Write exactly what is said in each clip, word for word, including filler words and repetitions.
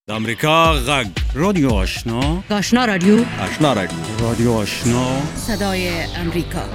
د امریکا غږ رادیو آشنا آشنا رادیو آشنا رادیو رادیو آشنا صدای امریکا.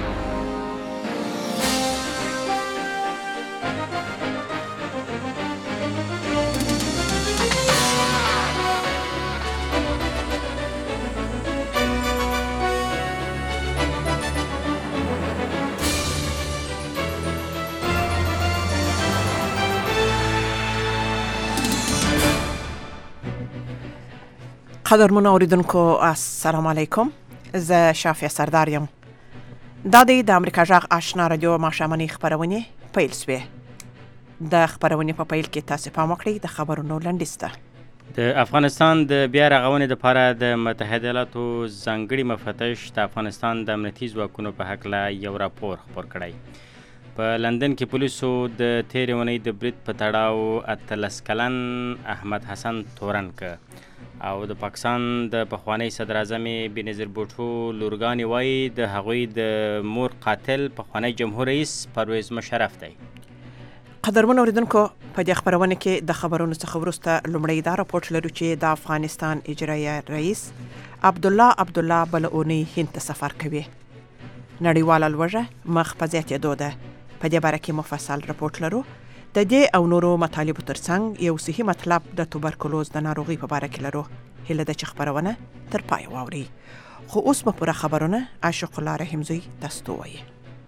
قدرمن اوریدونکو السلام علیکم. زه شافیه سردار یم. دا د امریکا غږ آشنا رادیو ماښامنۍ خپرونې پیل شوې. د خپرونې په پیل کې تاسو پام وکړئ د خبرونو لنډیز ته. د افغانستان د بیا رغونې لپاره د متحده ایالاتو ځانګړي مفتش د افغانستان د امنیتي ځواکونو په هکله یو راپور خپور کړی. په لندن کې پولیسو د تېرې اونۍ د برید په تړاو اتلس کلن احمد حسن تورن که او د پاکستان د پخوانی صدر اعظم بېنظیر بوټو لورګانې وایي د هغوی د مور قاتل پخوانی جمهور رئیس پرویز مشرف دی. قدرمن اوریدونکو په دې خبرونه کې د خبرونو څخه وروسته لومړی دا راپورټ لرو چې د افغانستان اجرایه رئیس عبدالله عبدالله بله اونۍ هند ته سفر کوي. نړیواله لوږه مخ په زیاتېدو ده. په دې باره کې مفصل راپورټ لرو. د دې او نورو مطالبو ترڅنګ یو صحي مطلب د توبرکلوز د ناروغۍ په باره کې لرو. هیله ده چې خبرونه تر پای واورئ. خو اوس به پوره خبرونه عاشق الله رحمزی تاسو ته ووایي.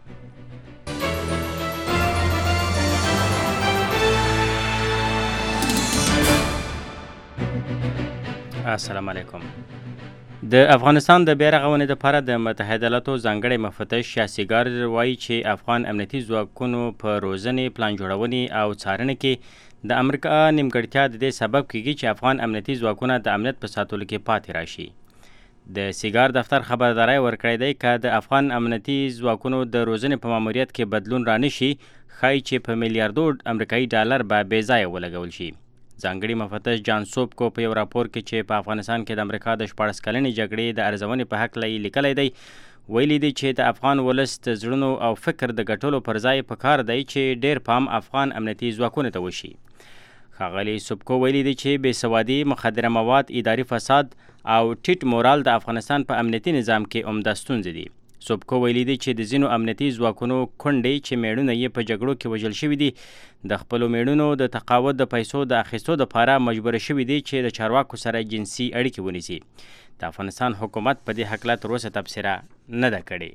السلام علیکم. د افغانستان د بیا رغونې لپاره د متحده ایالاتو ځانګړی مفتش شاسیګار وایي چې افغان امنیتي ځواکونو په روزنې، پلان جوړونې او څارنې کې د امریکا نیمګړتیا د دې سبب کیږي چې افغان امنیتي ځواکونه د امنیت په ساتلو کې پاتې راشي. د سیګار دفتر خبرداری ورکړی دی که د افغان امنیتي ځواکونو د روزنې په ماموریت کې بدلون رانشي، ښایي چې په میلیاردو امریکایي ډالر به بې ځایه ولګول شي. ځانګړي مفتش جان سوبکو په یو راپور کې چې په افغانستان کې د امریکا د شپاړس کلنې جګړې د ارزونې په هکله یې لیکلی دی، ویلي دی چې د افغان ولس د زړونو او فکر د ګټلو پر ځای پکار دی چې ډیر پام افغان امنیتي ځواکونو ته وشي. ښاغلي سوبکو ویلي دی چې بېسوادي، مخدره مواد، اداري فساد او ټیټ مورال د افغانستان په امنیتي نظام کې عمده ستونزې دي. سوبکو ویلي دی چې د ځینو امنیتي ځواکونو کونډې چې میړونه یې په جګړو کې وژل شوي دي، د خپلو میړونو د تقاعد د پیسو د اخیستو دپاره مجبوره شوي دي چې د چارواکو سره جنسي اړیکې ونیسي. د افغانستان حکومت په دې هکله تر اوسه تبصره نه ده کړې.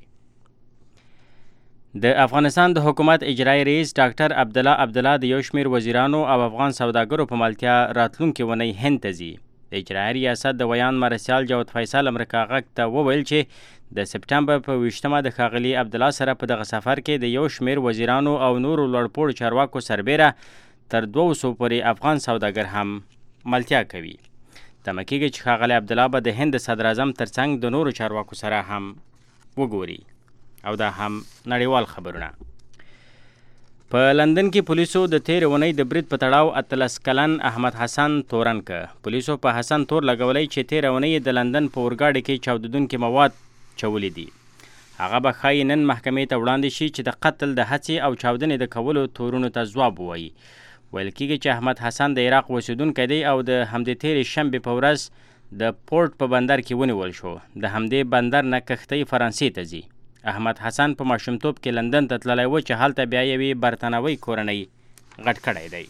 د افغانستان د حکومت اجرایي رئیس ډاکټر عبدالله عبدالله د یو شمېر وزیرانو او افغان سوداګرو په ملتیا راتلونکې اونۍ هند ته ځي. د اجرایي ریاست د ویان مرسیال جاود فیصل امریکا غږ ته وویل چې د سپټمبر په ویشتمه د ښاغلي عبدالله سره په دغه سفر کې د یو شمېر وزیرانو او نورو لوړپوړو چارواکو سربیره تر دوو سوو پورې افغان سوداګر هم ملتیا کوي. تمه کېږي چې ښاغلی عبدالله به د هند د صدر اعظم ترڅنګ د نورو چارواکو سره هم وګوري. او دا هم نړیوال خبرونه. په لندن کې پولیسو د تېرې اونۍ د برید په تړاو اتلس کلن احمد حسن تورن که. پولیسو په حسن تور لګولی چې تېره اونۍ د لندن په اورګاډي کې چاودېدونکي مواد چولی دي. هغه به ښایي نن محکمې ته وړاندې شي چې د قتل، د هڅې او چاودنې د کولو تورونو ته ځواب ووایي. ویل کېږي چې احمد حسن د عراق اوسېدونکی دی او د همدې تېرې شنبې په ورځ د پورټ په بندر کې ونیول شو. د همدې بندر نه کښتۍ فرانسې ته ځي. احمد حسن په ماشومتوب کې لندن ته تللی و چې هلته بیا یوې برتانوۍ کورنۍ غټ کړی دی.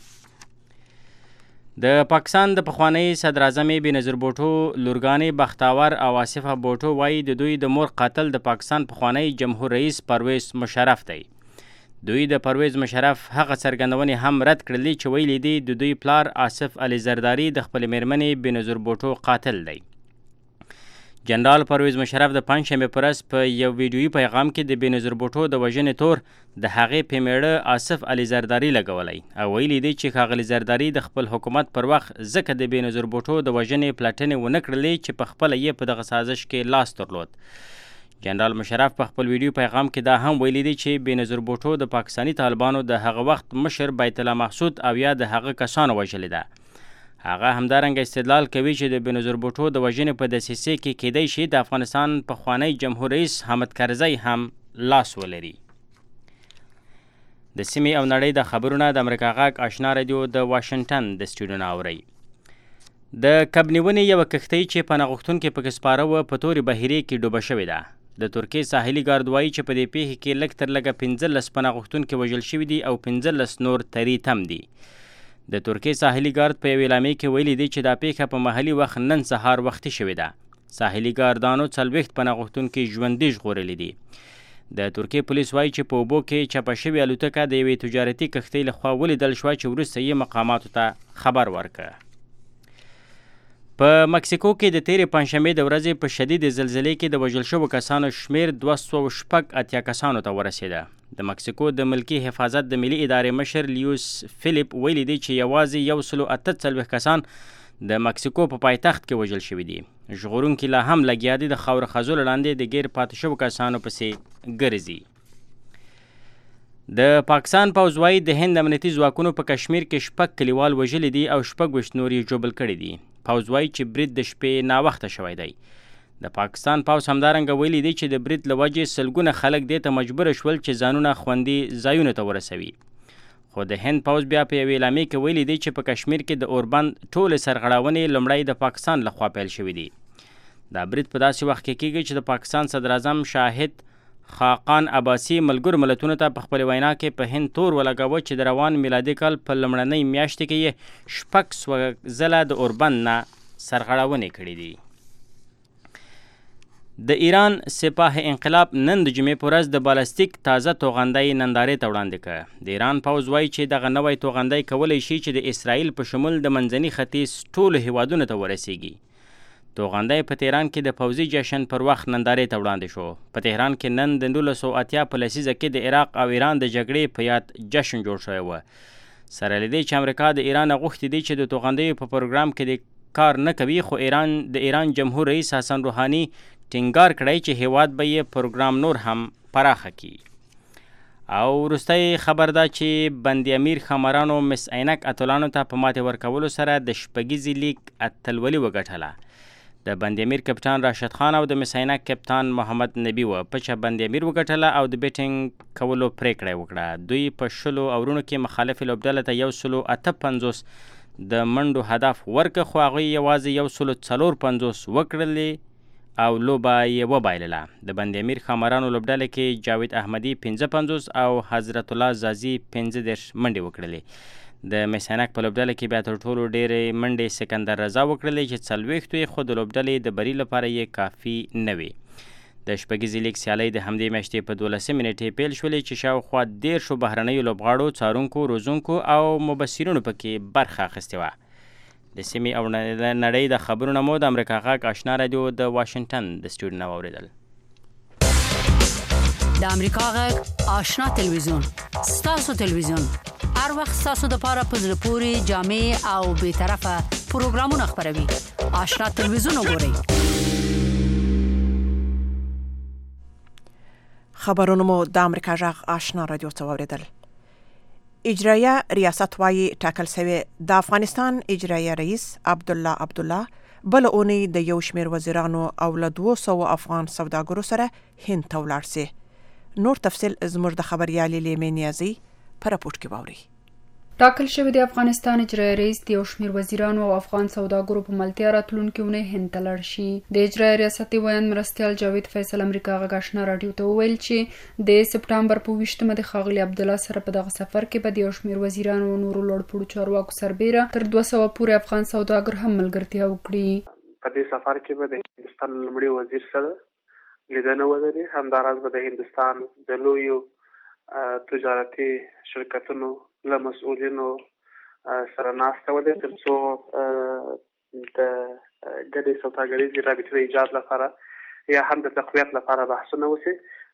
د پاکستان د پخوانی صدر اعظم بېنظیر بوټو لورګانې بختاور او آصفه بوټو وایي د دوی د مور قاتل د پاکستان پخوانی جمهور رئیس پرویز مشرف دی. دوی د پرویز مشرف هغه څرګندونې هم رد کړلې چې ویلي دي د دوی پلار آصف علي زرداري د خپلې میرمنې بېنظیر بوټو قاتل دی. جنرال پرویز مشرف د پنجشنبې په ورځ په یو ویډیویي پیغام کې د بېنظیر بوټو د وژنې تور د هغې په میړه آصف علي زرداري لګولی او ویلي دی چې ښاغلي زرداري د خپل حکومت پر وخت ځکه د بېنظیر بوټو د وژنې پلټنې ونه کړلې چې په خپله یې په دغه سازش کې لاس درلود. جنرال مشرف په خپل ویډیو پیغام کې دا هم ویلي دی چې بېنظیر بوټو د پاکستاني طالبانو د هغه وخت مشر بیت الله محسود او یا د هغه کسانو وژلې ده. هغه همدارنګه استدلال کوي چې د بېنظیر بوټو د وژنې په دسیسې کې کیدای شي د افغانستان پخوانی جمهور رئیس حامد کرزی هم لاس ولري. د سیمې او نړۍ د خبرونه د امریکا غږ آشنا رادیو د واشنګټن د سټوډیو نه اورئ. د کب نیونې یوه کښتۍ چې پناه غوښتونکې پکې سپاره وه په تورې بحیرې کې ډوبه شوې ده. د ترکیې ساحلي ګارد وایي چې په دې پیښې کې لږ تر لږه پنځلس پناه غوښتونکي وژل شوي دي او پنځلس نور تري تم دي. د ترکیې ساحلي ګارد په یوې اعلامیې کې ویلي دي چې دا پیښه په محلي وخت نن سهار وختي شوې ده. ساحلي ګاردانو څلوېښت پناه غوښتونکي ژوندي ژغورلي دي. د ترکیې پولیس وایي چې په اوبو کې چپه شوې الوتکه د یوې تجارتي کښتۍ لخوا ولیدل شوه چې وروسته یې مقاماتو ته خبر ورکړ. په مکسیکو کې د تیرې پنجشنبې د ورځې په شدید زلزلې کې د وژل شوو کسانو شمیر دوه سوه شپږ اتیا کسانو ته ورسېده. د مکسیکو د ملکي حفاظت د ملي ادارې مشر لیوس فیلیپ ویلي دی چې یوازې یو سلو اته څلوېښت کسان د مکسیکو په پایتخت کې وژل شوي دي. ژغورونکي لا هم لګیا دي د خاوره خزو لاندې د غیر پاتې شوو کسانو پسې ګرځي. د پاکستان پوځ وایي د هند امنیتي ځواکونو په کشمیر کې شپږ کلیوال وژلي دي او شپږ ویشت نور یې ژوبل کړي دي. پوځ وایي چې برید د شپې ناوخته شوی دی. د پاکستان پوځ همدارنګه ویلي دی چې د برید له وجې سلګونه خلک دې ته مجبوره شول چې ځانونه خوندي ځایونو ته ورسوي. خو د هند پوځ بیا په یوې اعلامیې کې ویلي دی چې په کشمیر کې د اوربند ټولې سرغړونې لومړی د پاکستان لخوا پیل شوي دي. دا برید په داسې وخت کې کیږي چې د پاکستان صدراعظم شاهد خاقان عباسي ملګرو ملتونو ته په خپلې وینا کې په هند تور ولګاوه چې د روان میلادي کال په لومړنۍ میاشتې کې یې شپږ سوه ځله د اوربند نه سرغړونې کړي دي. د ایران سپاه انقلاب نن د جمعې په ورځ د بالستیک تازه توغندی نندارې ته وړاندې کړ. د ایران پوځ وایي چې دغه نوی توغندی کولی شي چې د اسرائیل په شمول د منځني ختیځ ټولو هیوادونو ته ورسیږي. توغندی په تهران کې د پوځي جشن پر وخت نندارې ته وړاندې شو. په تهران کې نن د نولس سوه اتیا په لسیزه کې د عراق او ایران د جګړې په یاد جشن جوړ شوی و. سره له دې چې امریکا د ایران غوښتي دي چې د توغندیو په پروګرام کې د کار نه کوي، خو ایران د ایران جمهور رئیس حسن روحانی ټینګار کړی چې هیواد به یې پروګرام نور هم پراخه کړي. او وروستی خبر دا چې بند امیر ښامارانو مس عینک اتلانو ته په ماتې ورکولو سره د شپږیزې لیګ اتلولي وګټله. د بند امیر کپتان راشد خان او د مس عینک کپتان محمد نبی و پچه بند امیر وګټله او د بیټینګ کولو پریکړه وکړه. دوی په شلو اورونو کې مخالفې لوبډلې ته یو سلو اته پنځوس د منډو هدف ورکه، خو هغوی یوازې یو سلو څلور پنځوس وکړلې او لوبه یې وبایلله. د بند امیر ښامارانو لوبډلې کې جاوید احمدي پنځه پنځوس او حضرت الله زازي پنځه دېرش منډې وکړلې. د مس عینک په لوبډله کې بیا تر ټولو ډېرې منډې سکندر رضا وکړلې چې څلوېښت وې، خو د لوبډلې د بری لپاره یې کافي نه وې. د شپږیزې لیګ سیالۍ د همدې میاشتې په دولسمې نېټې پیل شولې چې شاوخوا دېرشو بهرنیو لوبغاړو، څارونکو، روزونکو او مبصرینو پکې برخه اخیستې وه. د سیمې او نړۍ د خبرونه مو د امریکا غږ آشنا رادیو د واشنګټن د سټوډیو نه واورېدل. د امریکا غږ آشنا تلویزیون ستاسو تلویزیون هر وخت ستاسو د پاره په زړه پورې جامع او بې طرفه پروګرامونه خپروي. آشنا تلویزیون وګورئ. خبرونه مو د امریکا غږ آشنا رادیو څخه واورېدل. اجرایه ریاست وایي ټاکل شوی د افغانستان اجرایه رئیس عبدالله عبدالله بل اونۍ د یو شمېر وزیرانو او له دوه سوه افغان سوداګرو سره هند ته ولاړ سي. نور تفصیل زموږ د خبريالې لیمې نیازي په راپورټ کې واوري. ټاکل شوی د افغانستان اجرایه رئیس د یو شمېر وزیرانو او افغان سوداګرو په ملتیا راتلونکې اونۍ هند ته لاړ شي. د اجرایه ریاستي ویاند مرستیال جاوید فیصل امریکا غږ آشنا راډیو ته وویل چې د سپټمبر په ویشتمه د ښاغلي عبدالله سره په دغه سفر کې به د یو شمېر وزیرانو او نورو لوړپوړو چارواکو سربیره تر دوه سوه پورې افغان سوداګر هم ملګرتیا وکړي. په دې سفر کې به د هندوستان لومړي وزیر سره لیدنه ولري. همداراز به د هندوستان د لویو تجارتي شرکتونو له مسؤلینو سره ناسته ولري تر څو د ګډې سوداګریزې رابطې د ایجاد لپاره یا هم د تقویت لپاره بحثونه وشي.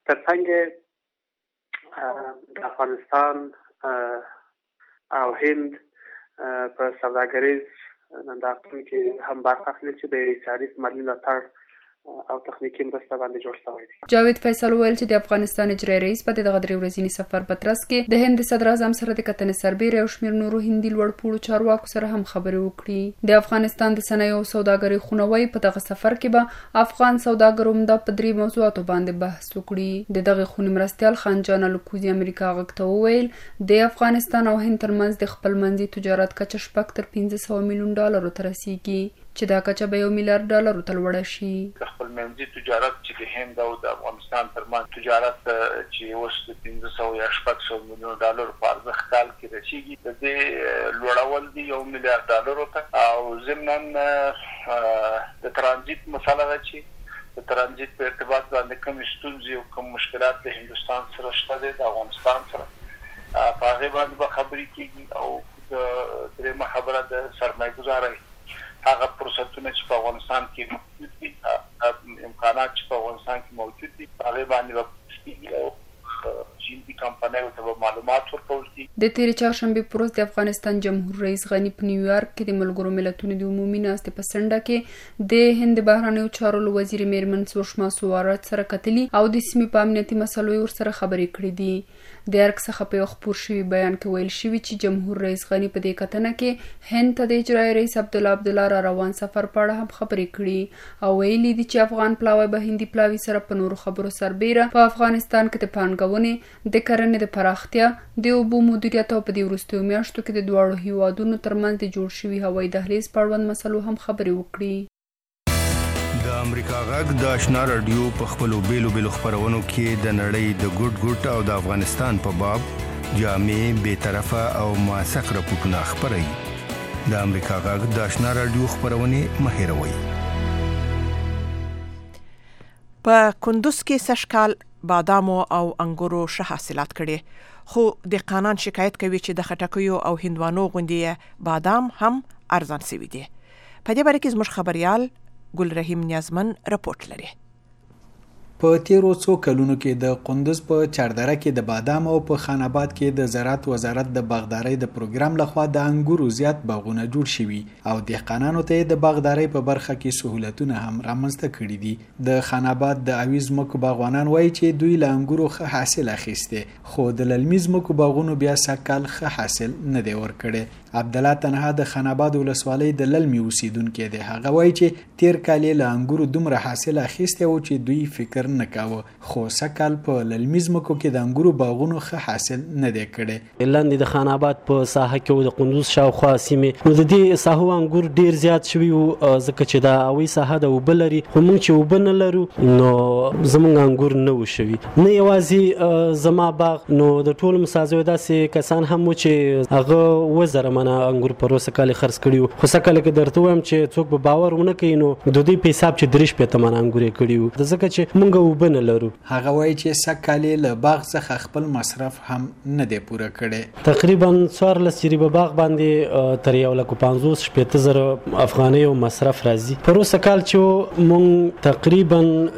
ترڅنګ د افغانستان او هند په سوداګریز نندارتون کې هم برخه اخلي چې د اقتصادي مالي ملاتړ او تخنیکی مرسته باندې جوړ شوی دی. جاوید فیصل ویل چې د افغانستان اجرایي رئیس په دغه درې ورځني سفر په ترڅ کې د هند صدر اعظم سره د کتنې سربېره او شمېر نورو هندي لوړ پوړو چارواکو سره هم خبرې وکړي. د افغانستان د صنایعو او سوداګرۍ خونوي په دغه سفر کې به افغان سوداګرو هم د پدري موضوعاتو باندې بحث وکړي. د دغه خونې مرستيال خانجان الکوزي امریکا غږ ته وویل د افغانستان او هند ترمنځ د خپلمنځي تجارت کچه شپږ تر پنځه سوه میلیون ډالرو ته رسیږي چې دا کچه به یو میلیارډ ډالرو ته لوړه شي. د خپلمنځي تجارت چې د هند او د افغانستان ترمنځ تجارت چې اوس د پنځه سوه یا شپږ سوه میلیون ډالرو په ارزښت کال کې رسیږي د دې لوړول دي یو میلیارډ ډالرو ته. او ضمناً د ترانزیت مسله ده چې د ترانزیت په ارتباط باندې کوم ستونزې او کوم مشکلات د هندوستان سره شته دي د افغانستان سره په هغه باندې به خبرې کیږي. او د درېمه خبره د سرمایه ګزارۍ هغه فرصتونه چې په افغانستان کې موجود دي امکانات چې په افغانستان کې موجود دي هغه باندې به جینبي کمپنیو ته معلومات ورکول شي. د تیرې چهارشنبې په ورځ د افغانستان جمهور رئیس غني په نیویارک کې د ملګرو ملتونو د عمومي ناستې په څنډه کې د هند بهرنیو چارو وزیر میرمن سوشما سوارت سره کتلي او د سیمې په امنیتي مسلو یې ورسره خبرې کړې دي. د ارګ څخه په یو خپور شوي بیان کې ویل شوي چې جمهور رئیس غني په دې کتنه کې هند ته د اجرایي رئیس عبدالله عبدالله را روان سفر په اړه هم خبرې کړي او ویلي دي چې افغان پلاوی به هندي پلاوي سره په نورو خبرو سربېره په افغانستان کې د پانګونې د کرنې د پراختیا د اوبو مدیریت او په دې وروستیو میاشتو کې د دواړو هیوادونو ترمنځ د جوړ شوي هوایي دهلیز په اړوند مسلو هم خبرې وکړي. د امریکا غږ د آشنا رادیو په خپلو بیلو بیلو خبرونو کې د نړۍ د ګډ ګډ او د افغانستان په باب جامع بے طرفه او موثق راپورټونه خبري. د امریکا غږ د آشنا رادیو خبرونه مهیروي. په کندوز کې سشکال بادامو او انګورو ښه حاصلات کړي خو دهقانان شکایت کوي چې د خټکیو او هندوانو غوندې بادام هم ارزان شوي دي. په دې باره کې زموږ خبريال ګل رحیم نیازمن رپورټ لري. په تیرو څو کلونو کې د کندوز په چاردره کې د بادام او په خان آباد کې د زراعت وزارت د باغدارۍ د پروګرام لخوا د انګورو زیات باغونه جوړ شوي او دهقانانو ته د باغدارۍ په برخه کې سہولتونه هم رامنځته کړي دي. د خان آباد د اویز مکو باغوانان وایي چې دوی له انګورو ښه حاصل اخیسته خو د للمیز مکو باغونو بیا سکل ښه حاصل نه دی ورکړي. عبدالله تنها د خان آباد ولسوالۍ د للمي اوسیدونکو دی. هغه وایي چې تیر کال له انګورو دومره حاصل اخیسته او چې دوی فکر نه کاوه خو سکل په للمیز مکو کې د انګورو باغونو ښه حاصل نه دی کړي. لاندې د خان آباد په ساحه کې د کندوز شاوخوا سیمې نو د دې ساحو انګور ډیر زیات شوي او ځکه چې دا اوی ساحه د وبلري خو موږ چې وبنه لرو نو زمونږ انګور نه وشوي. نه یوازې زما باغ نو د ټول مسازو داسې کسان هم چې هغه وزره نه انګور په روسه کال خرڅ کړیو خو سکه لکه درته وایم چې څوک به باور ونه کوي نو د دې په حساب چې درش په تمن انګور کړیو د ځکه چې مونږ وبنه لرو. هغه وایي چې سکه له باغ څخه خپل مصرف هم نه دی پوره کړي. تقریبا څوارلس جریبه باغ باندې تر یو لک پنځوس شپېته زره افغانۍ او مصرف راځي. په روسه کال چې مونږ تقریبا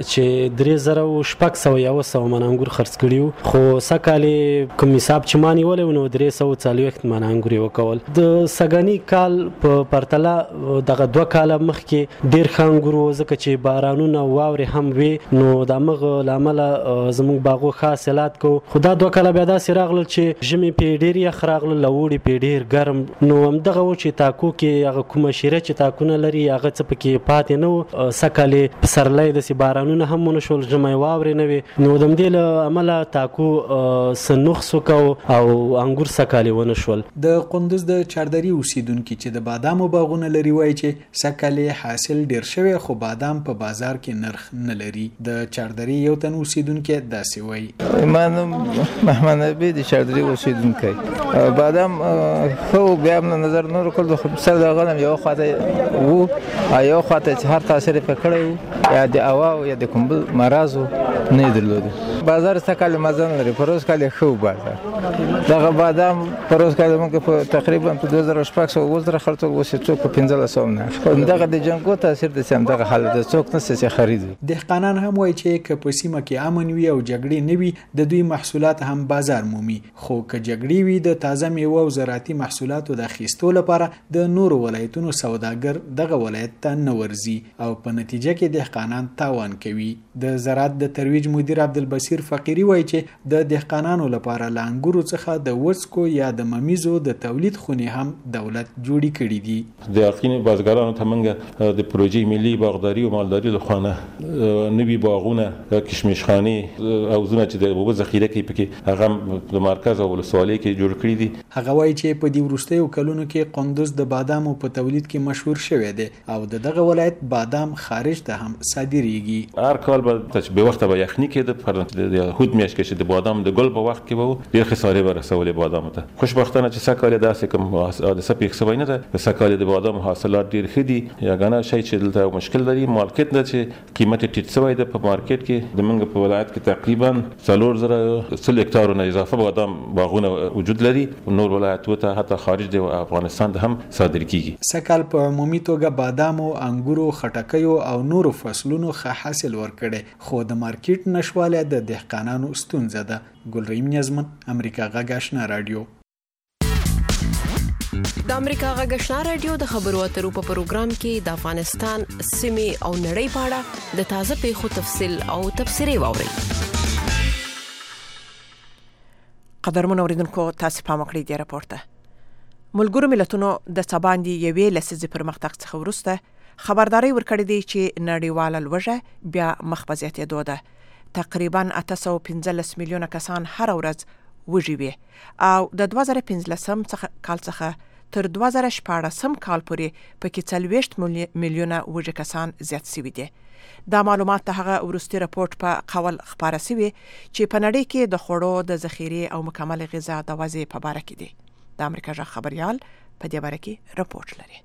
چې درې زره او شپږ سوه یو سوه من انګور خرڅ کړیو خو سکه له کوم حساب چې مانی ولې نو درې سوه څلوېښت من انګور وکول. د سګانی کال په پرتله دغه دوه کاله مخکې ډیر خانګورو ځکه چې بارانونه واوري هم وي نو د مغه لامل زموږ باغو حاصلات کو خو دا دوه کاله بیا داسې راغله چې ژمي په ډیر یخ راغله لوړي په ډیر ګرم نو هم دغه و چې تاکو کې هغه کومه شیره چې تاکونه لري هغه څه پکې پاتې نه سکهلې پسرلی داسې بارانونه هم ونه شول ژمی واورې نه وي نو د همدې له امله تاکو څه نقص وکړو او انګور سکهلې ونه شول. د کندوز د چاردري اوسیدونکو چې د بادامو باغونه لري وایي چې سکهلې حاصل ډیر شوی خو بادام په بازار کې نرخ نه لري. د چاردري یو تن اوسیدونکو داسې وایي. من محمد نبی د چاردري اوسیدونکو بادام خو بیا من نظر نور کول خو سر د غنم یو خواته وو یو خواته چې هر تاثیر پکړو یا د اوا یا د کوم مرزو نه درلود. بازار سکل مزن لري پروس کال خو بازار دغه بادام پروس کال موږ په تقریبا په دوه زره شپږ سوه وزره خرڅول وسه څوک په پنځه سوه نه دغه د جنگو تاثیر د سم دغه حالت څوک نه څه خرید دهقانان هم وایي چې که په سیمه کې امن وي او جګړې نه وي د دوی محصولات هم بازار مومي خو که جګړې وي د تازه میوه او زراعتي محصولاتو د اخیستو لپاره د نورو ولایتونو سوداګر دغه ولایت ته نه ورځي او په نتیجه کې دهقانان تاوان کوي د زراعت د ترویج مدیر عبدالبصیر فقیری وایي چې د دهقانانو لپاره له انګورو څخه د وڅکو یا د ممیزو د تولید خونې هم دولت جوړې کړې دي د یقین بازګرانو ته موږ د پروژې ملي باغداري او مالداري لخوا نوي باغونه کشمشخانه او زونه چې د اوبو ذخیره کوي پکې هغه د مرکز او ولسوالۍ کې جوړ کړی دي هغه وایي چې په دې وروستیو کلونو کې قندوز د بادامو په تولید کې مشهور شوی دی او د دغه ولایت بادام خارج ته هم صادریږي هر کال به چې به وخت به یخني کې د د هود میاشت کې د بادام د ګل په وخت کې به ډېر خسارې به رسولې بادام ته خوشبختانه چې سکهال داسې کوم د سپیک سوی نه ده سکهال د بادام حاصلات ډېر ښه دي یا غنا شي چې دلته مشکل لري مارکیټ نه چې قیمت ټیټ سوی ده په مارکیټ کې د منګ په ولایت کې تقریبا څلور زره سل هکتار نه اضافه بادام باغونه وجود لري نور ولایتونو ته حتی خارج د افغانستان ته هم صادر کیږي سکهال په عمومي توګه بادام او انګورو خټکیو او نورو فصلونو ښه حاصل ورکړي خو د مارکیټ نشواله د دهقانانو ستونزه ده ګلریم نظمن امریکا غږ آشنا رادیو د امریکا غږ آشنا رادیو د خبرو اترو په پروګرام کې د افغانستان سیمه او نړۍ په اړه د تازه پیښو تفصیل او تبصرې واوري قدرمن اوریدونکو تاسو په مکړی دی راپورته ملګرو ملتونو د سباندې یوې لسیزې پرمختګ څخه وروسته خبرداري ورکړې دی چې نړیواله لوږه بیا مخ په زیاتېدو ده تقریبا اته سوه پنځلس میلیونه کسان هر ورځ وږي وي او د دوه زره پنځلسم کال څخه تر دوه زره شپاړسم کال پورې پکې څلوېښت میلیونه وږي کسان زیات شوي دي دا معلومات د هغه وروستي راپورټ په قول خپاره شوي چې په نړۍ کې د خوړو د ذخیرې او مکمل غذا د وضع په باره کې دي د امریکا غږ خبريال په دې باره کې راپورټ لري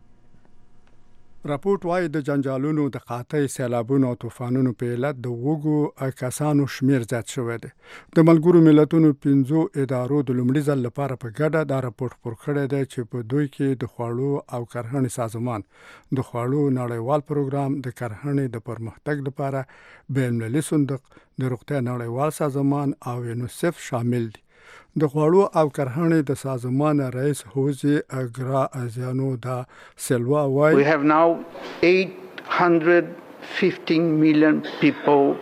راپورټ وايي د جنجالونو د قحطۍ سیلابونو او طوفانونو په علت د وګو کسانو شمیر زیات شوی دی د ملګرو ملتونو پنځو ادارو د لومړي ځل لپاره په ګډه دا راپورټ خپور کړی دی چې په دوی کې د خوړو او کرهڼې سازمان د خوړو نړیوال پروګرام د کرهڼې د پرمختګ لپاره بین المللي صندوق د روغتیا نړیوال سازمان او یونیسف شامل دي د خوړو او کرهڼې د سازمان رئیس هوزي اګرا ازیانو دا سلوا وای We have now eight hundred fifteen million people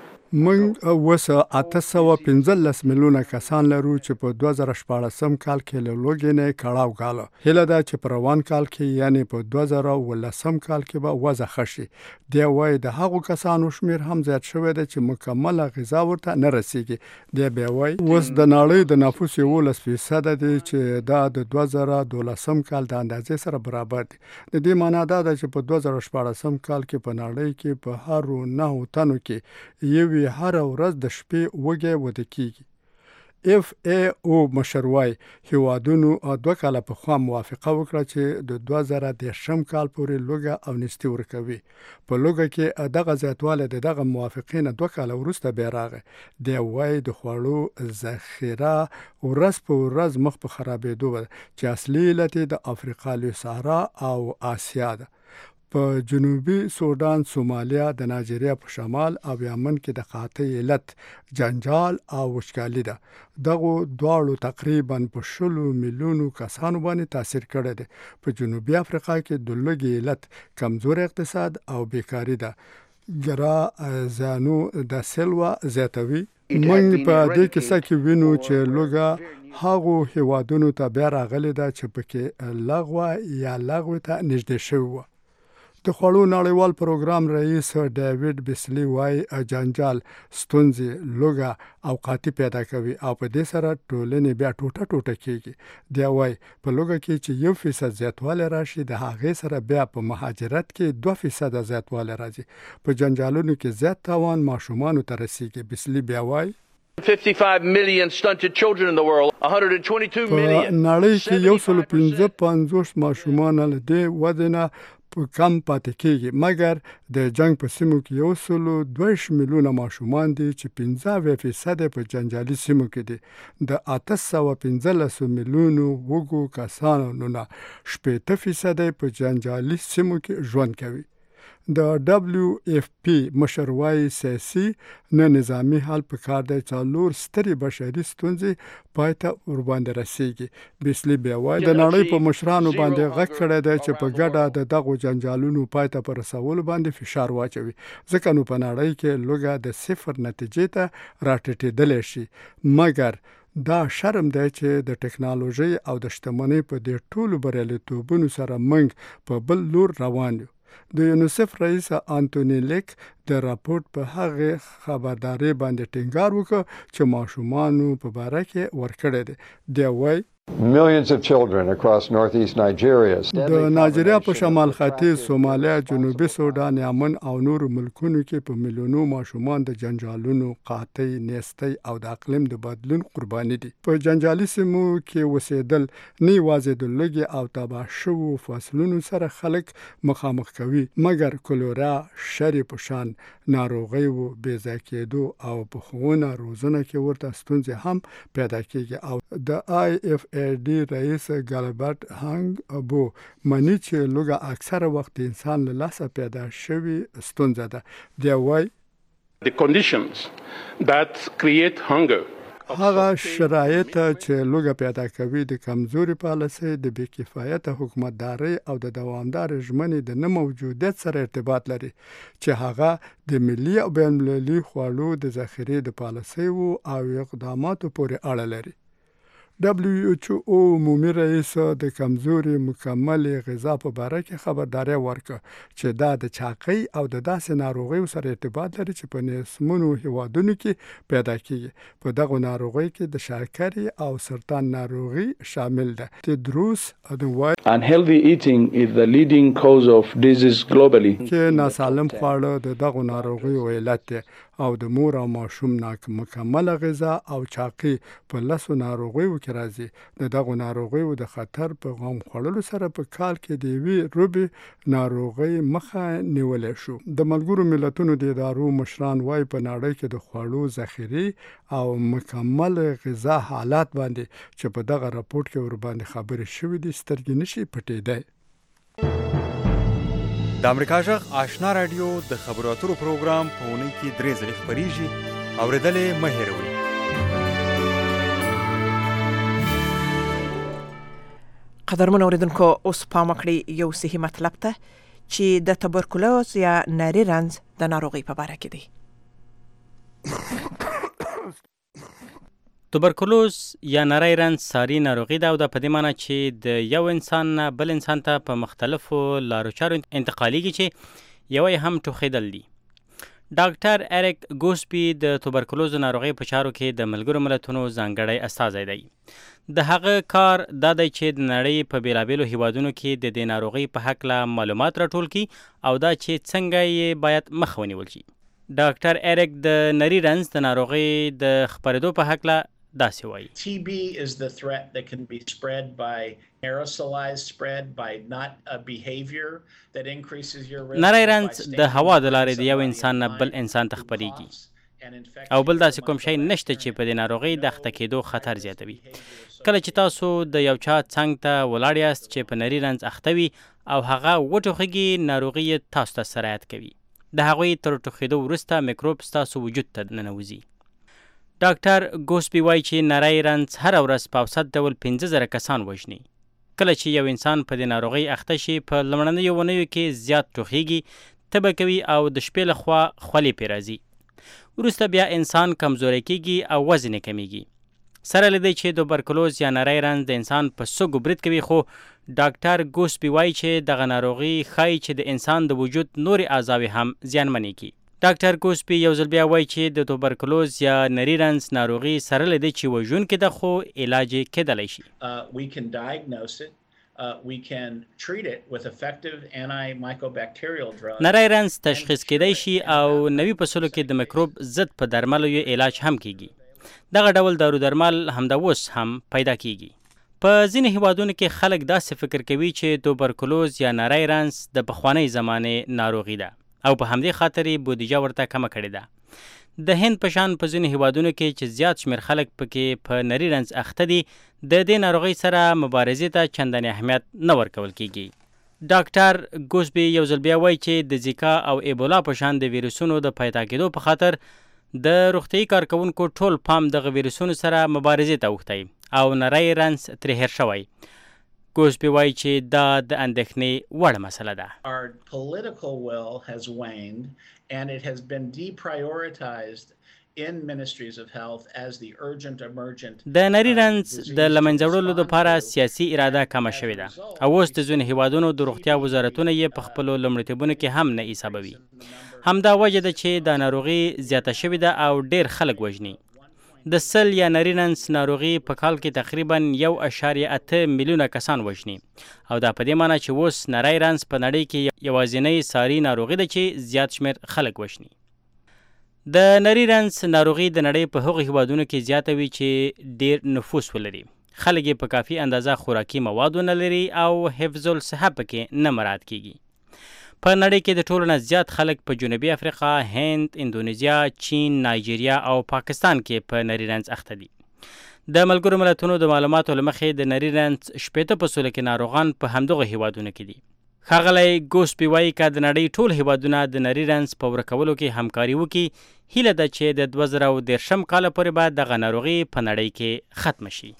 موږ وسه اته سوه پنځلس میلیونه کسان لرو چې په دوه زره شپاړسم کال کې له لوږې نه کړاو غاله هله دا چې په روان کال کې یعنی په دوه زره ولسم کال کې به وضع ښه شي دی وای د هغو کسانو شمیر هم زیات شوی دی چې مکمله غذا ورته نه رسیږي دی بیا وای اوس د نړۍ د نفوس یولس فیصد دی چې دا د دوه زره دولسم کال د اندازې سره برابر دی د دې معنا دا ده چې په دوه زره شپاړسم کال کې په نړۍ کې په هر نه تنو کې یو هر ورځ د شپې وګي وده کیږي اف ای او مشروعي هوادونو دوه کاله په خوا موافقه وکړه چې د دوه زره دېرشم کال پورې لوګه او نستي ورکوي په لوګه کې دغه زیاتواله دغه موافقین دوه کاله وروسته به راغی دی وای د خوړو ذخیره ورځ په ورځ مخ په خرابېدو چې اصلي علت د افریقا لوی صحرا او آسیا ده په جنوبي سودان سومالیا د نایجیریا په شمال او یمن کې د قحطۍ علت جنجال او وچکالي ده دغه دواړو تقریبا په شلو میلیونو کسانو باندې تاثیر کړی دی په جنوبي افریقا کې د لوږې علت کمزور اقتصاد او بیکاری ده ګرا زانو د سلوا زیاتوي موږ په دې کیسه کې وینو چې لوګه هغو هیوادونو ته بیا راغلي ده چې پکې لغوه یا لغوه ته نږدې شوی و د خوړو نړیوال پروګرام رئیس ډیوډ بیسلی وای جنجال ستونزې لوګه او قحطي پیدا کوي او په دې سره ټولنې بیا ټوټه ټوټه کیږي دی وای په لوګه کې چې یو فیصد زیاتوالی راشي د هغې سره بیا په مهاجرت کې دوه فیصد زیاتوالی راځي په جنجالونو کې زیات تاوان ماشومانو ته رسیږي بیسلی بیا وای fifty-five million stunted children in the world, one hundred twenty-two million. نړۍ کې یو سل پنځه پنځوس ماشومان له دې ودنه په کم پاتې کیږي، مګر د جنگ په سیمو کې یو سلو دوه میلیونه ماشومان دي چې پنځه اویا فیصد په جنجالي سیمو کې دي. د اته سوه پنځلس میلیونو وګو کسانو نه شپېته فیصد په جنجالي سیمو کې ژوند کوي. د دبلیو اف پی مشر وایي سیاسي نه نظامی حل په کار دی، څلور سترې بشري ستونزې پای ته ورباندې رسیږي. بیسلي بیا وایي د نړۍ په مشرانو باندې غږ کړی دی چې په ګډه د دغو جنجالونو پای ته په رسولو باندې فشار واچوي، ځکه نو په نړۍ کې لوږه د صفر نتیجې ته راټیټېدلی شي. مګر دا شرم دی چې د ټکنالوژۍ او د شتمنۍ په دې ټولو بریالیتوبونو سره موږ په بل لور روان یو. د یونیسف رئیس انټونی لیک د راپورټ په هغه خبرداري باندې ټینګار وکړ چې ماشومانو په باره کې ورکړی دی. دی وایي Millions of children across northeast Nigeria. د نایجیریا په شمال ختیځ، سومالیا، جنوبي سودان، یمن او نورو ملکونو کې په میلیونو ماشومان د جنجالونو، قحطۍ، نیستۍ او د اقلیم د بدلون قرباني دي. په جنجالي سیمو کې اوسېدل نه یوازې د لوږې او تباه شوو فصلونو سره خلک مخامخ کوي، مګر کولرا، شرې په شان ناروغیو، بې ځای کېدو او په ښوونه روزنه کې ورته ستونزې هم پیدا کېږي. او د آی اف ای ډي رئیس ګالبرټ هنګ ابو مني چې لوږه اکثره وخت د انسان له لاسه پیدا شوی ستونزه ده. دی وایي The conditions that create hunger هغه شرایط چې لوږه پیدا کوي د کمزوري پالیسۍ، د بې کفایته حکومتدارۍ او د دوامدارې ژمنې د نه موجودیت سره ارتباط لري، چې هغه د ملي او بین المللي خوړو د ذخیرې د پالیسیو او اقداماتو پورې اړه لري. دبلیو ایچ او عمومي رئیس د کمزوري مکملې غذا په باره کې خبرداری ورکړ چې دا د چاقۍ او د داسې ناروغیو سره ارتباط لري چې په نسمونو هیوادونو کې پیدا کیږي. په دغو ناروغیو کې د شکرې او سرطان ناروغي شامل ده. تدروس ادوای Unhealthy eating is the leading cause of disease globally. کې ناسالم خواړه د دغو ناروغیو علت دی او د مور او ماشوم ناک مکمله غذا او چاقي په لسو ناروغیو کې راځي. د دغو ناروغیو د خطر په غم خوړلو سره په کال کې د یوې روبي ناروغۍ مخه نیولای شو. د ملګرو ملتونو د ادارو مشران وايي په نړۍ کې د خوړو ذخیرې او مکمل غذا حالات باندې چې په دغه راپورټ کې ور باندې خبرې شوې دي سترګې نشي پټېدای. د امریکا جغ آشنا رادیو د خبرو اترو پروګرام په اونۍ کې درې ځلې خپریږي، اورېدلې مه هېروئ. قدرمن اوریدونکو، اوس پام وکړئ یو صحي مطلب ته چې د تبرکلوز یا نري رنځ د ناروغۍ په باره کې دی. توبرکلوز یا نری رنځ ساري ناروغي ده او د په دې معنی چې د یو انسان نه بل انسان ته په مختلفو لارو چارو انتقالیږي چې یو یې هم ټوخېدل دي. ډاکټر اریک ګوسپي د توبرکلوز ناروغۍ په چارو کې د ملګرو ملتونو ځانګړی استازی دی. د هغه کار دا دی چې د نړۍ په بیلابیلو هیوادونو کې د دې ناروغۍ په هکله معلومات راټول کړي او دا چې څنګه یې باید مخه ونیول شي. ډاکټر اریک د نری رنځ د ناروغۍ د خپرېدو په هکله داسې وایي. T B is the threat that can be spread by aerosolized spread by not a behavior that increases your risk. نری رنځ د هوا د لارې د یو انسان نه بل انسان ته خپرېږي او بل داسې کوم شی نشته چې په دې ناروغۍ د اخته کېدو خطر زیاتوي. کله چې تاسو د یو چا څنګ ته ولاړ یاست چې په نری رنځ اخته وي او هغه وټوخېږي، ناروغي تاسو ته سرایت کوي. د هغوی تر ټوخېدو وروسته میکروب ستاسو وجود ته ننوځي. ډاکټر ګوسپي وایي چې نری رنځ هره ورځ په اوسط ډول پنځه زره کسان وژني. کله چې یو انسان په دې ناروغۍ اخته شي، په لومړنیو اونیو کې زیات ټوخېږي، تبه کوي او د شپې له خوا خولې پرې راځي. وروسته بیا انسان کمزوری کېږي او وزن یې کمیږي. سره له دې چې توبرکلوز یا نری رنځ د انسان په سږو برید کوي، خو ډاکټر ګوسپي وایي چې دغه ناروغي ښایي چې د انسان د وجود نورې اعضاوې هم زیانمنې کړي. ډاکټر ګوسپي یو ځل بیا وایي چې د توبرکلوز یا نری رنځ ناروغي سره له دې چې وژونکې ده خو علاج یې کېدلی شي. We can diagnose it. Uh, we can treat it with effective antimicrobial drugs. نری رنځ تشخیص کېدی شي او نوي فصلو کې د میکروب ضد په درملو یې علاج هم کیږي. دغه ډول دارو درمل همدا اوس هم پیدا کیږي. په ځینې هیوادونو کې خلک داسې فکر کوي چې توبرکلوز یا نری رنس د پخوانۍ زمانې ناروغي ده او په همدې خاطر یې بودیجه ورته کمه کړې ده. د هند په شان په ځینې هیوادونو کې چې زیات شمېر خلک پکې په نری رنس اخته دي د دې ناروغۍ سره مبارزې ته چندانې اهمیت نه ورکول کیږي. ډاکټر ګوسبي یو ځل بیا وایي چې د زیکا او ایبولا په شان د ویروسونو د پیدا کېدو په خاطر د روغتیايي کارکوونکو ټول پام دغه ویروسونو سره مبارزې ته اوښتی او نری رنس ترې هېر شوی. ګوسبي وایي چې دا د اندېښنې وړ مسله ده. Our political will has waned and it has been deprioritized in ministries of health as the urgent emergent. د نری رنس د لمنځه وړلو لپاره سیاسي اراده کمه شوې ده او اوس د ځینو هیوادونو د روغتیا وزارتونه یې په خپلو لومړیتوبونو کې هم نه حسابوي. همدا وجه ده چې دا ناروغي زیاته شوې ده او ډېر خلک وژني. د سل یا نری رنس ناروغي په کال کې تقریبا یو اشاریه اته میلیونه کسان وژني او دا په دې معنی چې اوس نری رنس په نړۍ کې یوازینۍ ساري ناروغي ده چې زیات شمېر خلک وژني. د نری رنس ناروغي د نړۍ په هغو هیوادونو کې زیاته وي چې ډېر نفوس ولري. خلک یې په کافي اندازه خوراکي مواد ونه لري او حفظ الصحه پکې نه مراعات کیږي. په نړۍ کې د ټولو نه زیات خلک په جنوبي افریقا، هند، اندونیزیا، چین، نایجیریا او پاکستان کې په نری رنس اخته دي. د ملګرو ملتونو د معلوماتو له مخې د نری رنس شپېته په سلو کې ناروغان په همدغه هیوادونو کې دي. ښاغلی ګوسبي وایي که د نړۍ ټول هیوادونه د نری رنس په ورکولو کې همکاري وکړي، هیله ده چې د دوه زره او دېرشم کاله پورې به دغه ناروغي په نړۍ کې ختمه شي.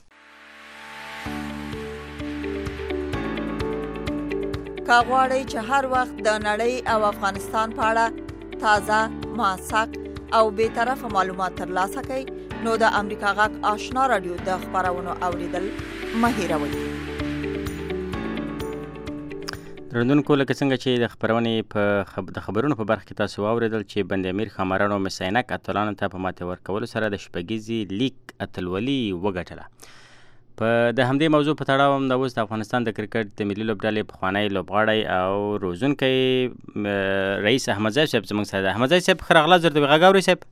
که غواړئ چې هر وخت د نړۍ او افغانستان په اړه تازه، موثق او بېطرفه معلومات ترلاسه کړئ نو د امریکا غږ آشنا راډیو د خپرونو اوریدل مه هېروئ. درنونکو لکه څنګه چې د خپرونې په خب... د خبرونو په برخه کې تاسو واورېدل چې بند امیر خامرانو مسینک اتلانو ته په ماتې ورکولو سره د شپږیزې لیګ اتلولي وګټله. په د همدې موضوع په تړاو هم د اوس د افغانستان د کرکټ د ملي لوبډلې پخوانی لوبغاړی او روزونکی رئیس احمدزی صاحب زموږ سره ده. احمدزی صاحب ښه راغلاست درته وي غږ اورئ صاحب؟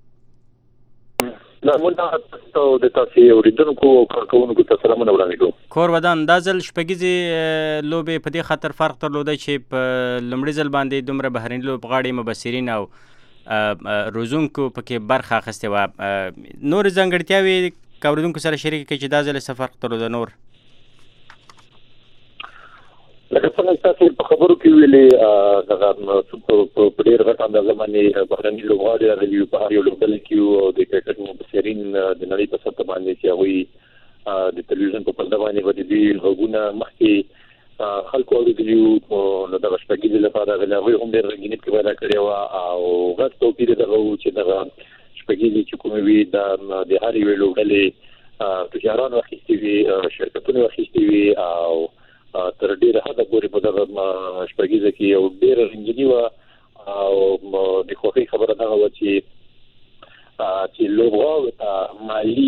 د تاسې اورېدونکو او کارکوونکو ته سلامونه وړاندې کوم. کور ودان دا ځل شپږیزې لوبې په دې خاطر فرق درلوده چې په لومړي ځل باندې دومره بهرني لوبغاړي مبصرین او روزونکو پکې برخه اخیستې وه. نورې ځانګړتیاوې که اورېدونکو سره شریک کړئ چې دا ځل څه فرق درلوده نور؟ لکه څنګه تاسې په خبرو کې ویلې دغه په ډېر غټ اندازه باندې بهرني لوبغاړي راغلي په هر یو لوبډله کې وو او د کرکټ مبصرین د نړۍ په سطحه باندې چې هغوی د تلویزیون په پرده باندې به د دې غږونه مخکې خلکو اورېدلي وو نو دغه شپږیزې لپاره راغلي هغوی هم ډېر رنګیني پکې پیدا کړې وه او غټ توپیر یې دغه وو چې دغه شپږیزې چې کومې وي د هر یوې لوبډلې تجاران اخیستې وي، شرکتونه اخیستې وي او تر ډېره حده پورې په دغه شپږیزه کې یو ډېره رنګیني وه او د خوښۍ خبره دغه وه چې چې لوبغاړو ته مالي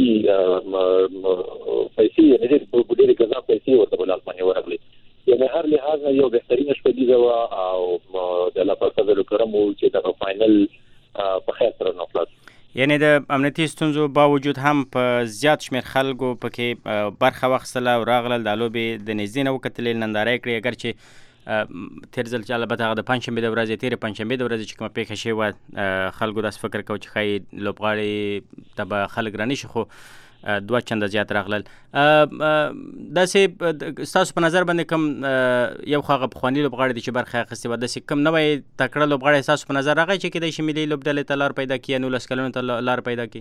پیسې یعنې ډېرې ګزا پیسې ورته په لاس باندې ورغلې. یعنې هر لحاظ نه یو بهترینه شپږیزه وه او د الله پاک فضل و کرم و چې دغه فاینل په خیر سره ناخلاص. یعنې د امنیتي ستونزو باوجود هم په زیات شمېر خلکو پکې برخه واخیستله او راغلل دا لوبې د نږدې نه وکتلې، ننداره یې کړې. اگر چې تېر ځل چې البته هغه د پنجشنبې د ورځې تېرې پنجشنبې د ورځې چې کومه پېښه شوې وه خلکو داسې فکر کوو چې ښایي لوبغاړي ته به خلک رانه شي، خو دوه چنده زیات راغلل. داسې ستاسو په نظر باندې کوم یو خو هغه پخواني لوبغاړي دي چې برخه اخیستې وه، داسې کوم نوی تکړه لوبغاړی ستاسو په نظر راغی چې کیدای شي ملي لوبډلې ته لار پیدا کړي یا نولس کلونو ته لار پیدا کړي؟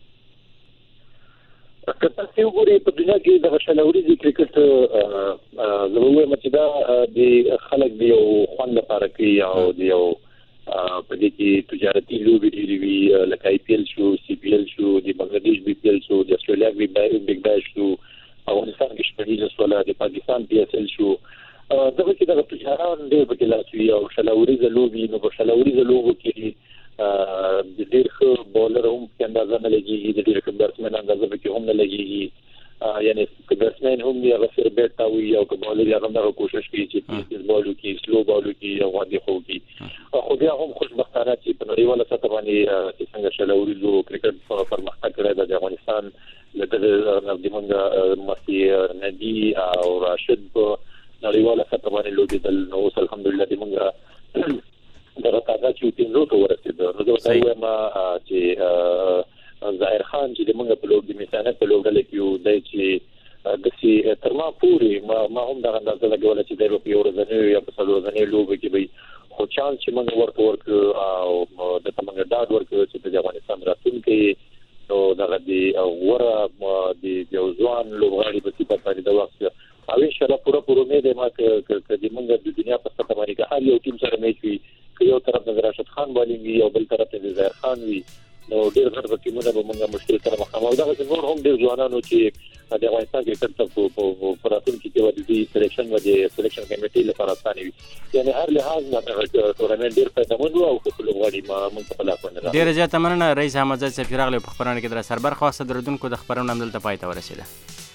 که تاسې وګورئ په دنیا کې دغه شل اوریزې کرکټ زه به ووایم چې دا د خلک د یو خوند لپاره کوي او د یو په دې کې تجارتي لوبې ډېرې وي لکه آی پی ایل شو، سی پی ایل شو، د بنګلادیش بي پی ایل شو، د استرالیا بګ بیش شو، افغانستان کې شپږیزه شوله، د پاکستان پی ایس ایل شو. دغه کې دغه تجاران ډېر پکې لاس وي او شل اوریزه لوبې نو په شل اوریزه لوبو کې د ډېر ښه بالر هم پکې اندازه نه لګېږي، د ډېر ښه بیټسمین اندازه پکې هم نه لګېږي. یعنې که بیټسمین هم یې هغه سر بیټ تاوي او که بالر یې هغه دغه کوشش کوي چې تیز بال وکړي، سلو بال وکړي او غوندې خو وکړي. خو بیا هم خوشبختانه چې په نړیواله سطحه باندې چې څنګه شل اوریزو کرکټ پرمختګ کړی ده د افغانستان لکه د موږ مسی ندی او راشد په نړیواله سطح باندې لوبېدل، نو اوس الحمدلله د موږ دغه تعداد چې پنځو ته ورسېده. نو زه ورته وایم چې ظاهر خان چې د موږ په لوبډلې مثانه په لوبډله کې یو دی چې داسې تر ما پورې ما ما هم دغه اندازه لګوله چې دی به په یو ورځنیو یا په څلور ورځنیو لوبو کې به خو چانس چې موږ ورته ورکړو او دته موږ ډاډ ورکړو چې د افغانستان راتلونکی نو دغه د غوره د یو ځوان لوبغاړي په صفت باندې د وخت او انشاءالله پوره پوره امید ما که د موږ د دنیا په سطح باندې که هر یو ټیم سره میچ وي، که یو طرف نه راشد خان بالینګ وي او بل طرف نه ظاهر خان وي، نو ډېر غټ ټیمونه به موږ مشکل سره مخامخ او دغه نور هم ډېر ځوانانو چې د افغانستان کرکټ ته په راتلونکي کې به د سلیکشن و د سلیکشن کمیټې لپاره اسانه وي. یعنې هر لحاظ نه دغه تورنمنټ ډېر فایدهمند و او ښه لوبغاړي موږ ته په لاس باندې راغلل. ډېره زیاته مننه رئیس احمدزی صفي راغلی په خپرونه کې در سربر خواسته دردونکو د خپرونه هم دلته پای ته ورسېده.